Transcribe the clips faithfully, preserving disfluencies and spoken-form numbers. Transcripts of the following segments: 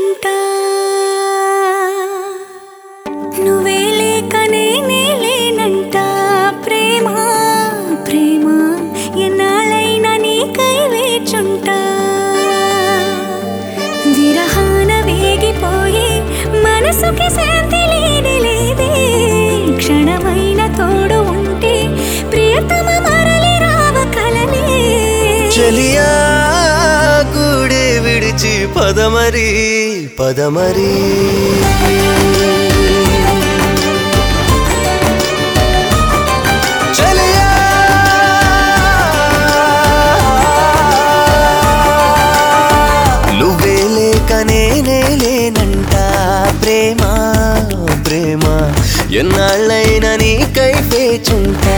వేచుంటా నువ్వే లేక నేనే లేనంట ప్రేమ ప్రేమ ఎన్నాళ్ళైనా నీకై వేచుంటా విరహాన వేగిపోయి మనసుకి శాంతి లేని లేదే క్షణమైన తోడు ఉంటే ప్రియతమ మరలి రావ కలనే చలియా గూడే విడిచి పదమరి పదమరి చలియా నువ్వే లేక నేనే లేనంట ప్రేమ ప్రేమ ఎన్నాళ్ళైనా నీకై వేచుంటా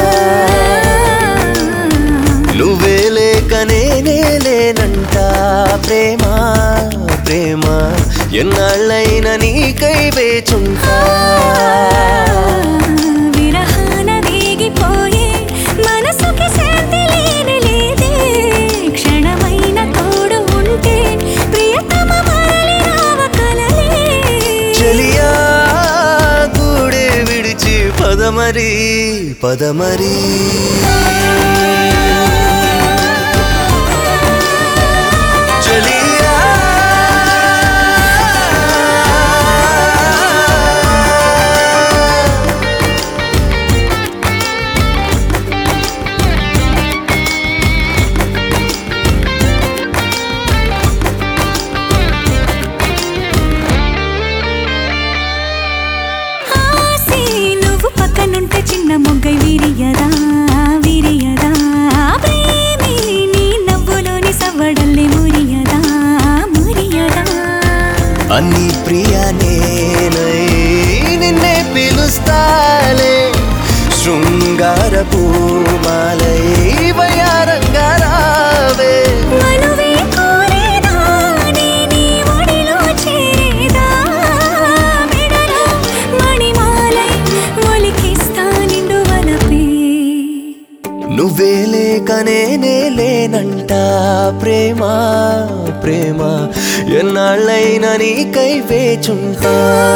నువ్వే లేక నేనే లేనంట ప్రేమ ప్రేమ ఎన్నాళ్ళైనా నీకై వేచుంటా విరహాన వేగిపోయే మనసుకి శాంతి లేని లేదే క్షణమైన తోడు ఉంటే ప్రియతమ మరలి రావ కలనే చలియా గూడే విడిచి పదమరి పదమరి చలియా ఆసి నువ్వు పక్కనుంటే చిన్న మొగ్గై విరియదా విరియదా ప్రేమి నీ నవ్వులోని సవ్వడల్లే మురియదా మురియదా అన్ని ప్రియా నేనై నిన్నే పిలుస్తాలే శృంగార పూమాలై వయారంగా రావే మనువే కోరేదా నీ ఒడిలో చేరేదా మెడలో మణిమాలై ఒలికిస్తా నిండు వలపే నువ్వే లేక నేనే లేనంట ప్రేమ ప్రేమ ఎన్నాళ్ళైనా నీకై వేచుంటా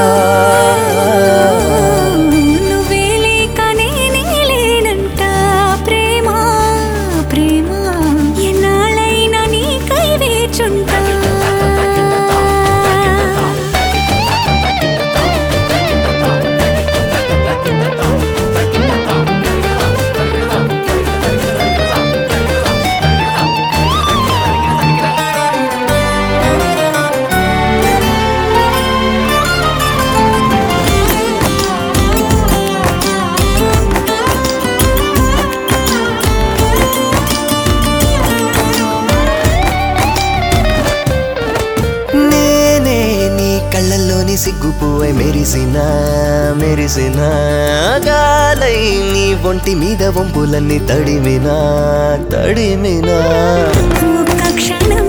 నువ్వే లేక నేనే లేనంట ప్రేమ ప్రేమ ఎన్నాళ్ళైనా నీకై వేచుంటా నేనే నీ కళ్ళల్లోని సిగ్గుపువ్వై మెరిసిన మెరిసిన గాలై నీ ఒంటి మీద వంపులన్నీ తడిమినా తడిమినా ఒక్క క్షణం